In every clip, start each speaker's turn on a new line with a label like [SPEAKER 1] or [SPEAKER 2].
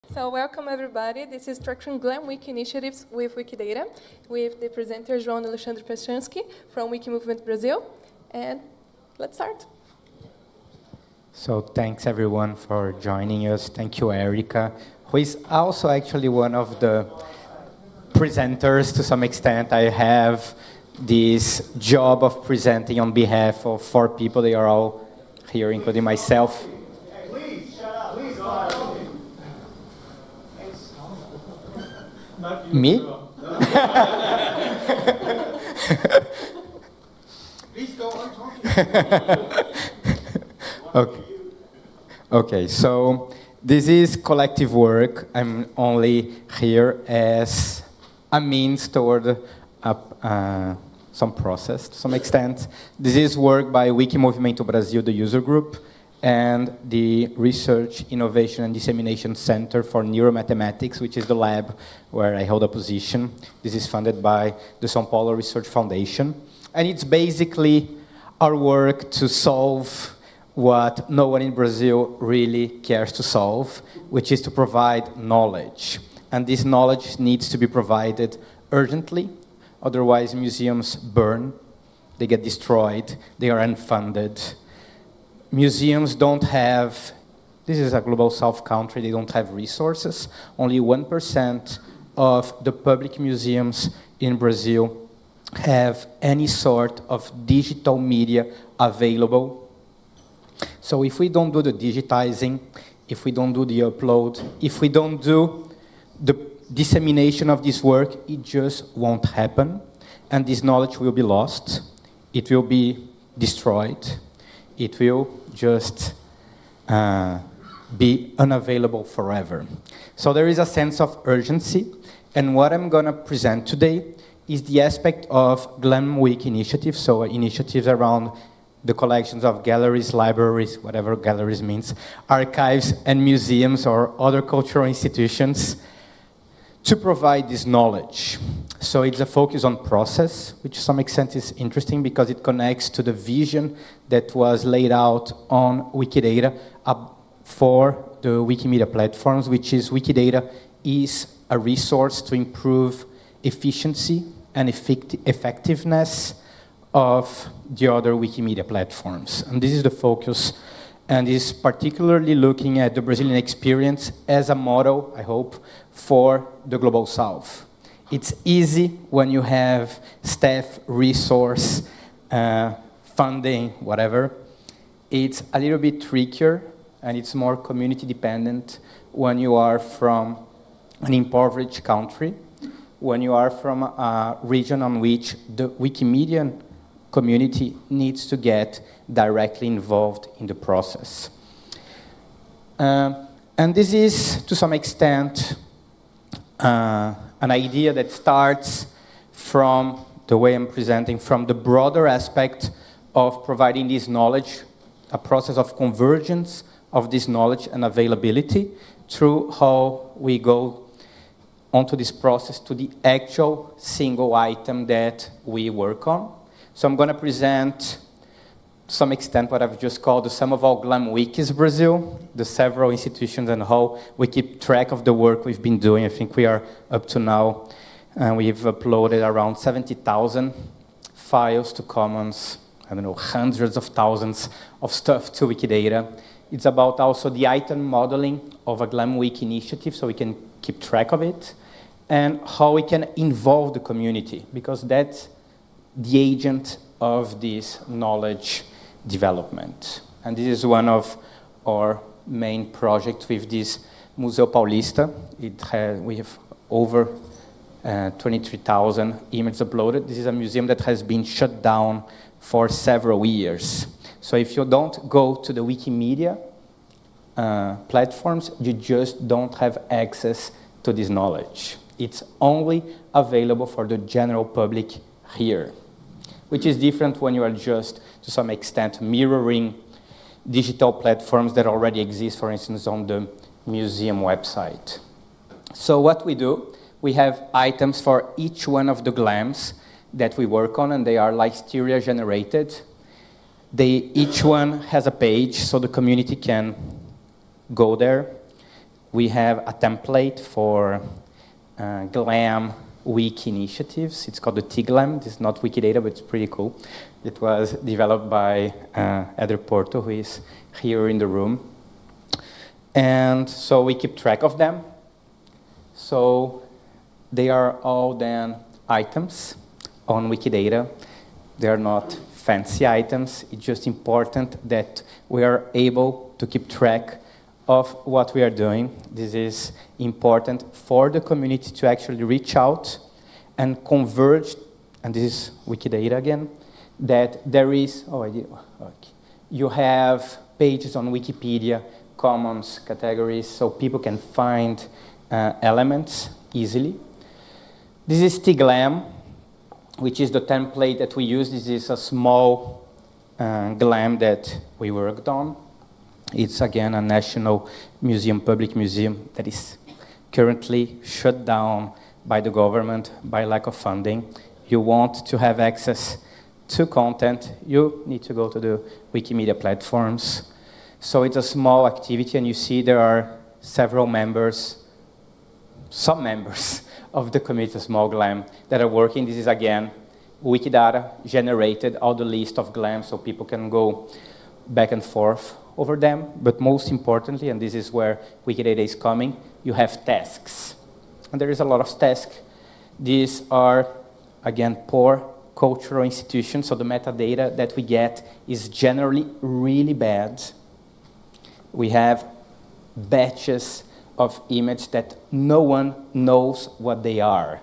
[SPEAKER 1] So welcome everybody. This is Structuring Glam Week Initiatives with Wikidata, with the presenter João Alexandre Pechansky from Wiki Movement Brazil. And let's start.
[SPEAKER 2] So thanks everyone for joining us. Thank you, Erica, who is also actually one of the presenters to some extent. I have this job of presenting on behalf of 4 people. They are all here, including myself.
[SPEAKER 3] Please, shut up. Please, go.
[SPEAKER 2] Me?
[SPEAKER 3] Please go on talking.
[SPEAKER 2] Okay, so this is collective work. I'm only here as a means toward some process to some extent. This is work by Wiki Movimento Brasil, the user group, and the Research, Innovation and Dissemination Center for Neuromathematics, which is the lab where I hold a position. This is funded by the São Paulo Research Foundation. And it's basically our work to solve what no one in Brazil really cares to solve, which is to provide knowledge. And this knowledge needs to be provided urgently, otherwise museums burn, they get destroyed, they are unfunded. Museums don't have, this is a global south country, they don't have resources. Only 1% of the public museums in Brazil have any sort of digital media available. So if we don't do the digitizing, if we don't do the upload, if we don't do the dissemination of this work, it just won't happen. And this knowledge will be lost. It will be destroyed. It will just be unavailable forever. So there is a sense of urgency. And what I'm going to present today is the aspect of Glam Week initiatives, so initiatives around the collections of galleries, libraries, whatever galleries means, archives and museums or other cultural institutions to provide this knowledge. So it's a focus on process, which to some extent is interesting because it connects to the vision that was laid out on Wikidata for the Wikimedia platforms, which is Wikidata is a resource to improve efficiency and effectiveness of the other Wikimedia platforms. And this is the focus, and is particularly looking at the Brazilian experience as a model, I hope, for the Global South. It's easy when you have staff, resource, funding, whatever. It's a little bit trickier, and it's more community dependent when you are from an impoverished country, when you are from a region on which the Wikimedia community needs to get directly involved in the process. And this is, to some extent, an idea that starts from the way I'm presenting, from the broader aspect of providing this knowledge, a process of convergence of this knowledge and availability through how we go onto this process to the actual single item that we work on. So I'm going to present, to some extent, what I've just called the sum of all Glam Wikis Brazil, the several institutions and how we keep track of the work we've been doing. I think we are up to now, and we've uploaded around 70,000 files to Commons, I don't know, hundreds of thousands of stuff to Wikidata. It's about also the item modeling of a Glam Week initiative so we can keep track of it, and how we can involve the community, because that's the agent of this knowledge development. And this is one of our main projects with this Museu Paulista. We have over 23,000 images uploaded. This is a museum that has been shut down for several years. So if you don't go to the Wikimedia platforms, you just don't have access to this knowledge. It's only available for the general public here, which is different when you are just, to some extent, mirroring digital platforms that already exist, for instance, on the museum website. So what we do, we have items for each one of the GLAMs that we work on, and they are Listeria generated. Each one has a page, so the community can go there, we have a template for GLAM wiki initiatives. It's called the TGLAM. This is not Wikidata, but it's pretty cool. It was developed by Eder Porto, who is here in the room. And so we keep track of them. So they are all then items on Wikidata. They are not fancy items. It's just important that we are able to keep track of what we are doing. This is important for the community to actually reach out and converge, and this is Wikidata again, that there is, you have pages on Wikipedia, commons, categories, so people can find elements easily. This is TGLAM, which is the template that we use. This is a small GLAM that we worked on. It's, again, a national museum, public museum, that is currently shut down by the government by lack of funding. You want to have access to content, you need to go to the Wikimedia platforms. So it's a small activity, and you see there are several members, some members of the community, small GLAM, that are working. This is, again, Wikidata generated all the list of GLAM so people can go back and forth over them. But most importantly, and this is where Wikidata is coming, you have tasks. And there is a lot of tasks. These are, again, poor cultural institutions, so the metadata that we get is generally really bad. We have batches of images that no one knows what they are.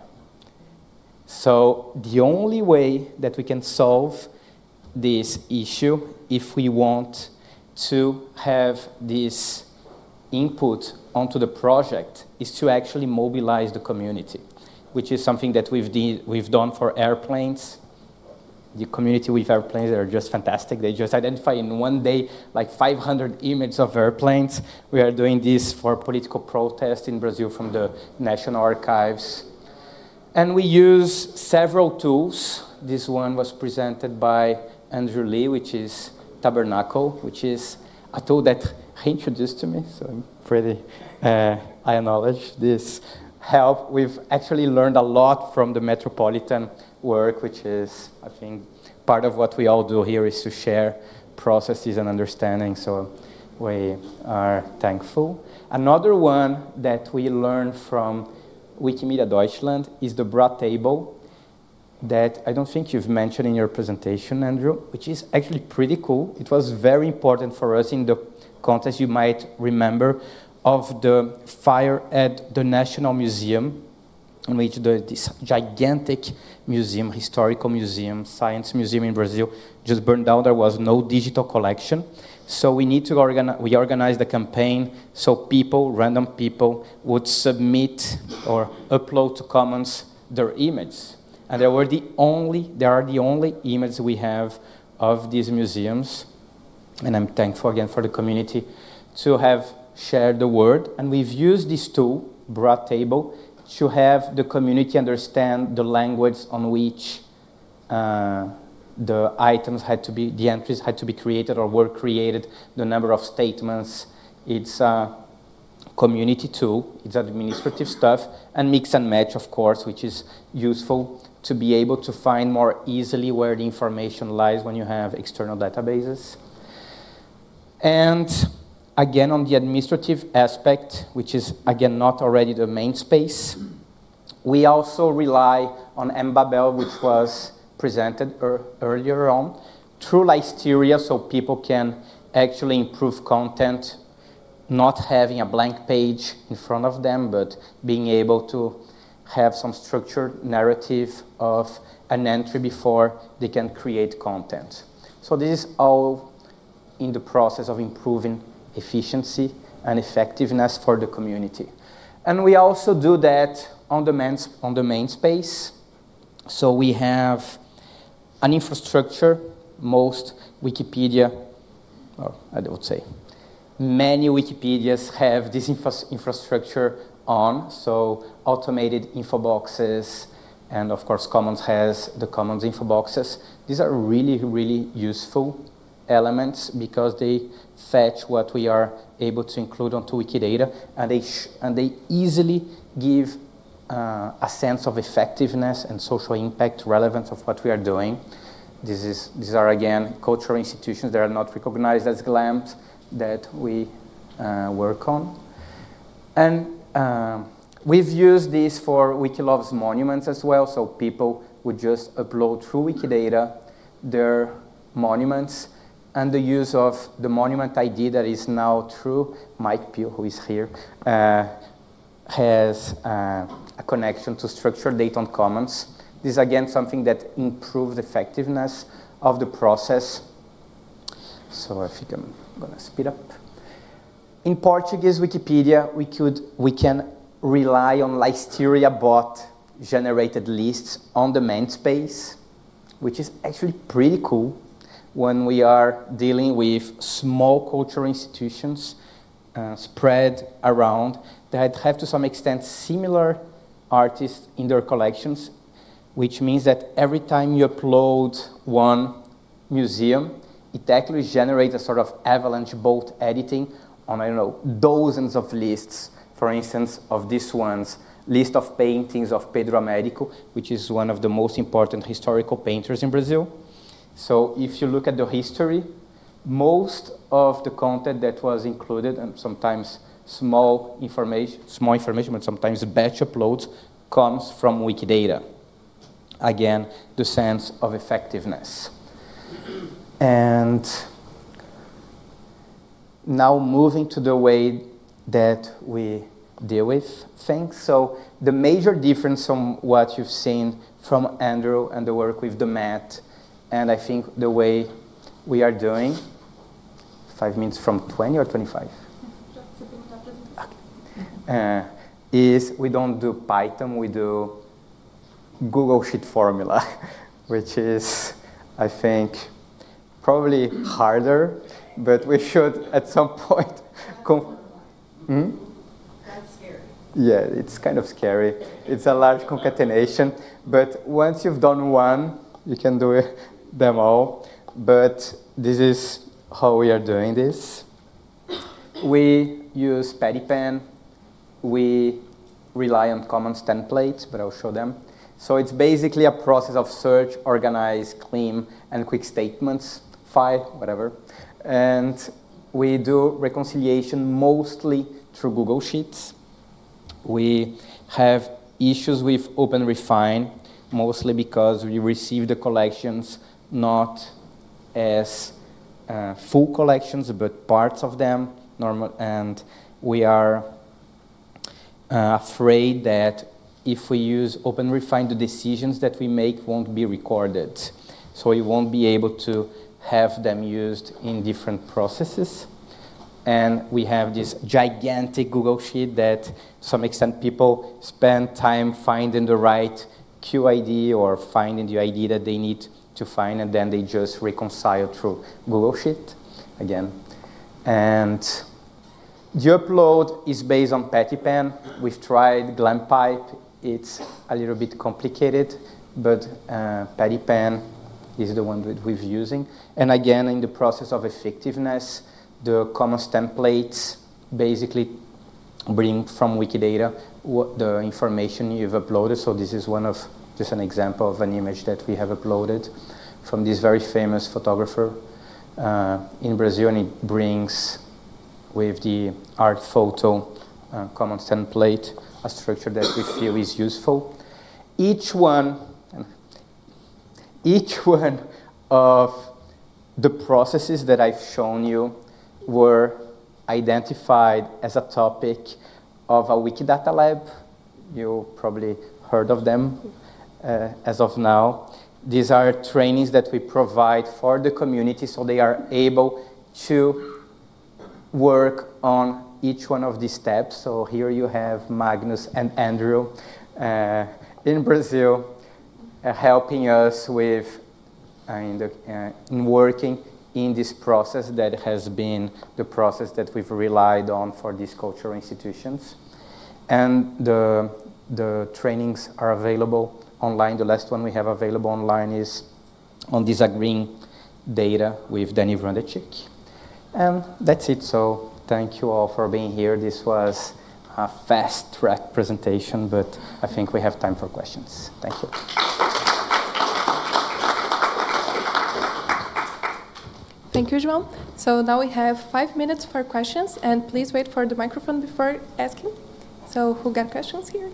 [SPEAKER 2] So the only way that we can solve this issue, if we want to have this input onto the project, is to actually mobilize the community, which is something that we've done for airplanes. The community with airplanes are just fantastic. They just identify in one day like 500 images of airplanes. We are doing this for political protest in Brazil from the National Archives. And we use several tools. This one was presented by Andrew Lee, which is Tabernacle, which is a tool that he introduced to me, so I'm pretty, I acknowledge this help. We've actually learned a lot from the Metropolitan work, which is, I think, part of what we all do here is to share processes and understanding, so we are thankful. Another one that we learned from Wikimedia Deutschland is the BRA table that I don't think you've mentioned in your presentation, Andrew, which is actually pretty cool. It was very important for us in the context, you might remember, of the fire at the National Museum, in which this gigantic museum, historical museum, science museum in Brazil, just burned down. There was no digital collection. So we need to we organized the campaign so people, random people, would submit or upload to Commons their images. And they are the only images we have of these museums. And I'm thankful again for the community to have shared the word. And we've used this tool, BRA table, to have the community understand the language on which the items had to be, the entries had to be created or were created, the number of statements. It's a community tool, it's administrative stuff, and mix and match, of course, which is useful to be able to find more easily where the information lies when you have external databases. And again, on the administrative aspect, which is, again, not already the main space, we also rely on MBabel, which was presented earlier on, through Listeria, so people can actually improve content, not having a blank page in front of them, but being able to have some structured narrative of an entry before they can create content. So this is all in the process of improving efficiency and effectiveness for the community. And we also do that on the main space. So we have an infrastructure. Most Wikipedia, or I would say, many Wikipedias have this infrastructure on, so automated info boxes, and of course Commons has the Commons info boxes. These are really, really useful elements because they fetch what we are able to include onto Wikidata, and they easily give a sense of effectiveness and social impact, relevance of what we are doing. These are, again, cultural institutions that are not recognized as GLAMs that we work on. And we've used this for Wikilove's monuments as well, so people would just upload through Wikidata their monuments, and the use of the monument ID that is now through Mike Peel, who is here, has a connection to structured data on commons. This is, again, something that improves the effectiveness of the process. So I think I'm going to speed up. In Portuguese Wikipedia, we can rely on Listeria bot generated lists on the main space, which is actually pretty cool when we are dealing with small cultural institutions spread around that have to some extent similar artists in their collections, which means that every time you upload one museum, it actually generates a sort of avalanche bolt editing on, I don't know, dozens of lists. For instance, of this one's list of paintings of Pedro Américo, which is one of the most important historical painters in Brazil. So if you look at the history, most of the content that was included, and sometimes small information, but sometimes batch uploads, comes from Wikidata. Again, the sense of effectiveness. And now moving to the way that we deal with things. So the major difference from what you've seen from Andrew and the work with the Met, and I think the way we are doing, 5 minutes from 20 or 25? Is we don't do Python, we do Google Sheet formula, which is, I think, probably harder, but we should at some point.
[SPEAKER 4] That's scary.
[SPEAKER 2] Yeah, it's kind of scary. It's a large concatenation, but once you've done one, you can do them all. But this is how we are doing this. We use PattyPen. We rely on Commons templates, but I'll show them. So it's basically a process of search, organize, clean, and quick statements, file, whatever. And we do reconciliation mostly through Google Sheets. We have issues with OpenRefine, mostly because we receive the collections not as full collections, but parts of them. And we are afraid that if we use OpenRefine, the decisions that we make won't be recorded. So we won't be able to have them used in different processes. And we have this gigantic Google Sheet that, to some extent, people spend time finding the right QID or finding the ID that they need to find, and then they just reconcile through Google Sheet again. And the upload is based on PattyPen. We've tried GlamPipe. It's a little bit complicated, but PattyPen is the one that we're using. And again, in the process of effectiveness, the Commons templates basically bring from Wikidata the information you've uploaded. So this is just an example of an image that we have uploaded from this very famous photographer in Brazil, and it brings with the art photo Commons template a structure that we feel is useful. Each one of the processes that I've shown you were identified as a topic of a Wikidata Lab. You probably heard of them as of now. These are trainings that we provide for the community so they are able to work on each one of these steps. So here you have Magnus and Andrew in Brazil helping us with in working in this process that has been the process that we've relied on for these cultural institutions. And the trainings are available online. The last one we have available online is on this green data with Danny Vrandechik. And that's it. So thank you all for being here. This was a fast-track presentation, but I think we have time for questions. Thank you.
[SPEAKER 1] Thank you, João. So now we have 5 minutes for questions, and please wait for the microphone before asking. So who got questions here?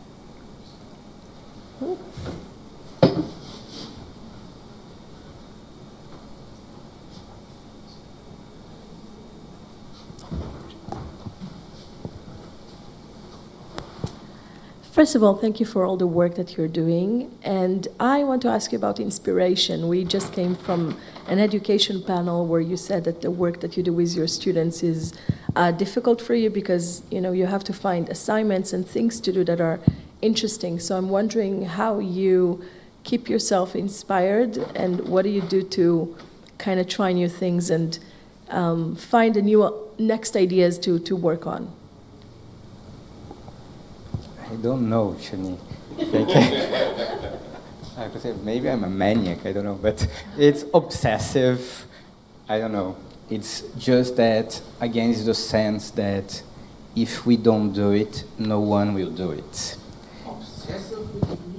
[SPEAKER 4] First of all, thank you for all the work that you're doing. And I want to ask you about inspiration. We just came from an education panel where you said that the work that you do with your students is difficult for you because you have to find assignments and things to do that are interesting. So I'm wondering how you keep yourself inspired and what do you do to kind of try new things and find the new next ideas to work on?
[SPEAKER 2] I don't know, Shani. I could say maybe I'm a maniac, I don't know, but it's obsessive. I don't know. It's just that, again, it's the sense that if we don't do it, no one will do it.
[SPEAKER 3] Obsessive?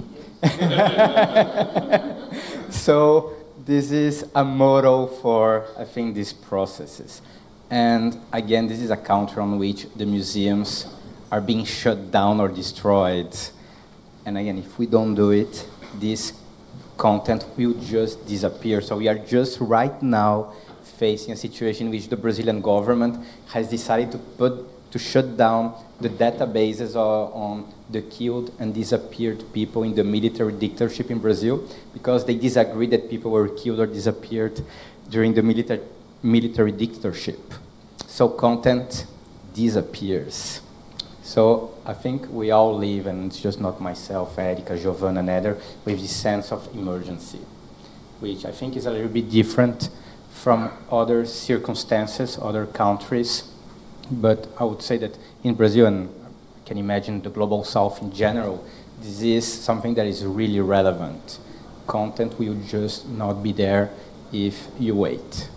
[SPEAKER 2] So this is a model for, I think, these processes. And again, this is a country on which the museums are being shut down or destroyed. And again, if we don't do it, this content will just disappear. So we are just right now facing a situation in which the Brazilian government has decided to shut down the databases on the killed and disappeared people in the military dictatorship in Brazil because they disagree that people were killed or disappeared during the military dictatorship. So content disappears. So I think we all live, and it's just not myself, Erika, Giovanna, and Eder, with this sense of emergency, which I think is a little bit different from other circumstances, other countries. But I would say that in Brazil, and I can imagine the Global South in general, this is something that is really relevant. Content will just not be there if you wait.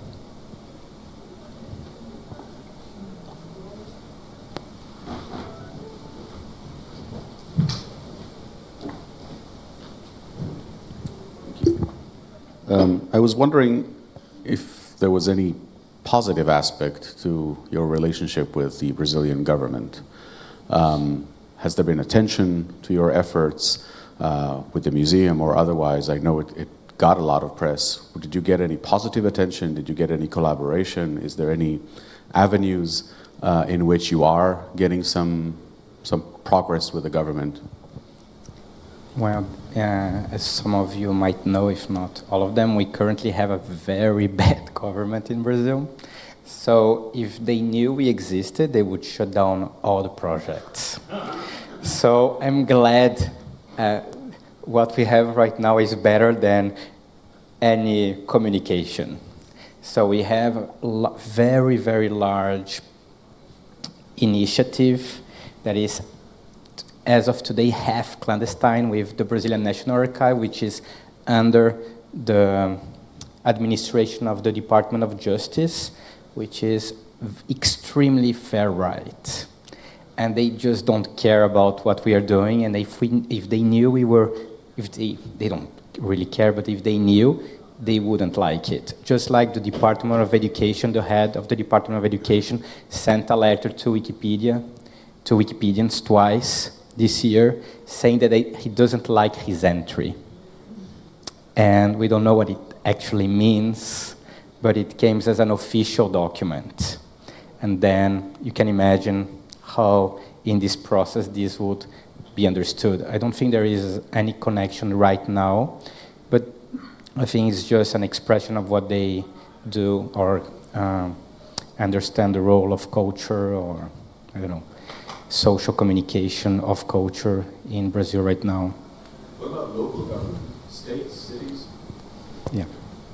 [SPEAKER 5] I was wondering if there was any positive aspect to your relationship with the Brazilian government. Has there been attention to your efforts with the museum or otherwise? I know it got a lot of press. Did you get any positive attention? Did you get any collaboration? Is there any avenues in which you are getting some progress with the government?
[SPEAKER 2] Well, as some of you might know, if not all of them, we currently have a very bad government in Brazil. So if they knew we existed, they would shut down all the projects. So I'm glad what we have right now is better than any communication. So we have a very, very large initiative that is, as of today, half clandestine with the Brazilian National Archive, which is under the administration of the Department of Justice, which is extremely fair right. And they just don't care about what we are doing. And if they knew we were, they don't really care, but if they knew, they wouldn't like it. Just like the Department of Education, the head of the Department of Education sent a letter to Wikipedia, to Wikipedians twice this year, saying that he doesn't like his entry. And we don't know what it actually means, but it came as an official document. And then you can imagine how in this process this would be understood. I don't think there is any connection right now, but I think it's just an expression of what they do or understand the role of culture or, I don't know, social communication of culture in Brazil right now.
[SPEAKER 5] What about local government? States, cities?
[SPEAKER 2] Yeah.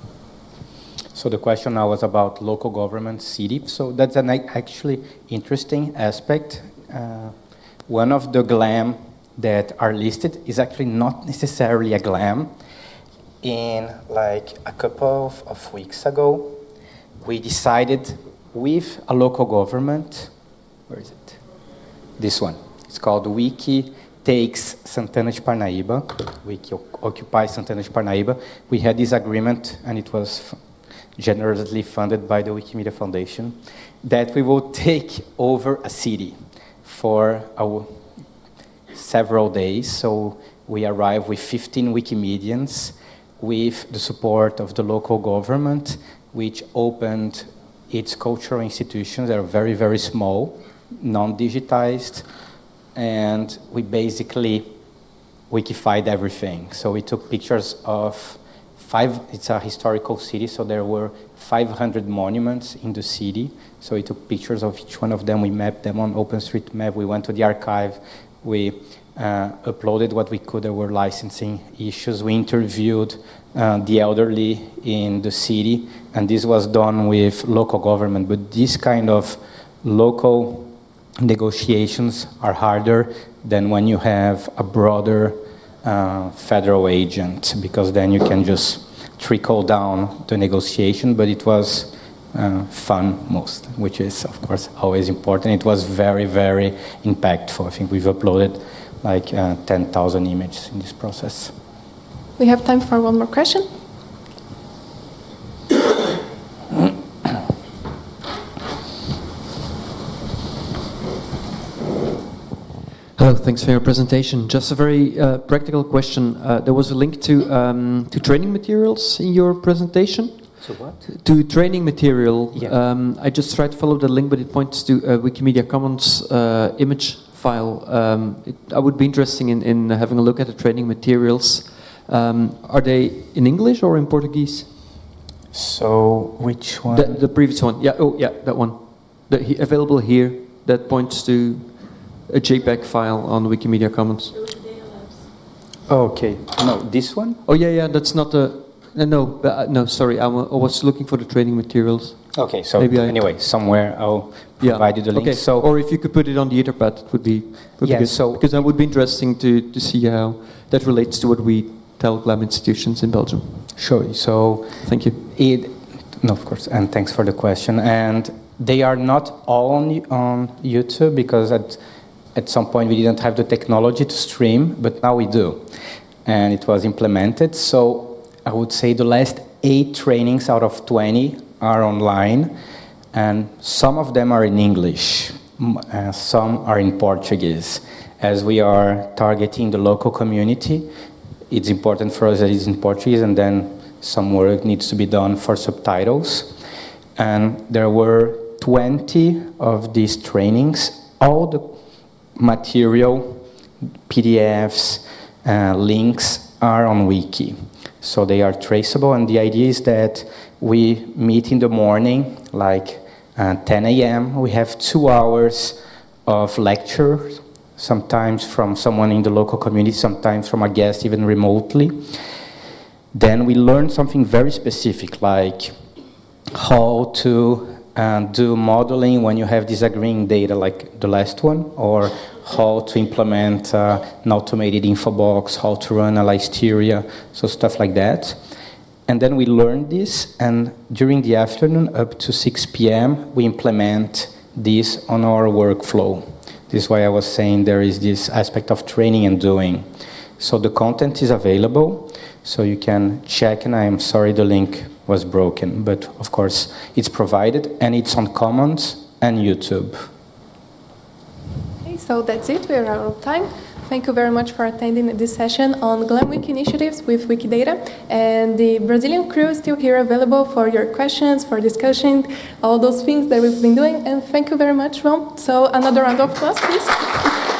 [SPEAKER 2] So the question now was about local government, city. So that's an actually interesting aspect. One of the GLAM that are listed is actually not necessarily a GLAM. in like a couple of weeks ago, we decided with a local government, where is it? This one. It's called Wiki Takes Santana de Parnaíba, Wiki Occupies Santana de Parnaíba. We had this agreement, and it was generously funded by the Wikimedia Foundation, that we will take over a city for several days. So we arrived with 15 Wikimedians with the support of the local government, which opened its cultural institutions that are very, very small, non-digitized, and we basically wikified everything. So we took pictures of it's a historical city, so there were 500 monuments in the city. So we took pictures of each one of them, we mapped them on OpenStreetMap, we went to the archive, we uploaded what we could. There were licensing issues. We interviewed the elderly in the city, and this was done with local government. But this kind of local negotiations are harder than when you have a broader federal agent, because then you can just trickle down the negotiation. But it was fun most, which is, of course, always important. It was very, very impactful. I think we've uploaded like 10,000 images in this process.
[SPEAKER 1] We have time for one more question.
[SPEAKER 6] Hello, thanks for your presentation. Just a very practical question. There was a link to training materials in your presentation.
[SPEAKER 2] To what?
[SPEAKER 6] To training material.
[SPEAKER 2] Yeah.
[SPEAKER 6] I just tried to follow the link, but it points to a Wikimedia Commons image file. I would be interested in having a look at the training materials. Are they in English or in Portuguese?
[SPEAKER 2] So, which one?
[SPEAKER 6] The previous one. Yeah. Oh, yeah, that one. Available here. That points to a JPEG file on Wikimedia Commons.
[SPEAKER 2] Okay. No, this one?
[SPEAKER 6] Oh, yeah. That's not the. No, sorry. I was looking for the training materials.
[SPEAKER 2] Okay, so anyway, somewhere I'll provide you the link.
[SPEAKER 6] Okay.
[SPEAKER 2] So,
[SPEAKER 6] or if you could put it on the Etherpad, it would be good.
[SPEAKER 2] So
[SPEAKER 6] because that would be interesting to see how that relates to what we tell GLAM institutions in Belgium.
[SPEAKER 2] Sure. So
[SPEAKER 6] thank you.
[SPEAKER 2] No, of course, and thanks for the question. And they are not all on YouTube, because at some point we didn't have the technology to stream, but now we do, and it was implemented. So I would say the last 8 trainings out of 20 are online, and some of them are in English, some are in Portuguese. As we are targeting the local community, it's important for us that it's in Portuguese, and then some work needs to be done for subtitles. And there were 20 of these trainings. All the material, PDFs, links are on Wiki. So they are traceable, and the idea is that we meet in the morning, like 10 a.m. We have 2 hours of lecture, sometimes from someone in the local community, sometimes from a guest, even remotely. Then we learn something very specific, like how to do modeling when you have disagreeing data, like the last one, or how to implement an automated info box, how to run a Listeria, so stuff like that. And then we learn this, and during the afternoon, up to 6 p.m., we implement this on our workflow. This is why I was saying there is this aspect of training and doing. So the content is available, so you can check, and I am sorry the link was broken, but of course it's provided, and it's on Commons and YouTube.
[SPEAKER 1] Okay, so that's it. We are out of time. Thank you very much for attending this session on GLAM Week initiatives with Wikidata. And the Brazilian crew is still here available for your questions, for discussion, all those things that we've been doing. And thank you very much, Ron. So another round of applause, please.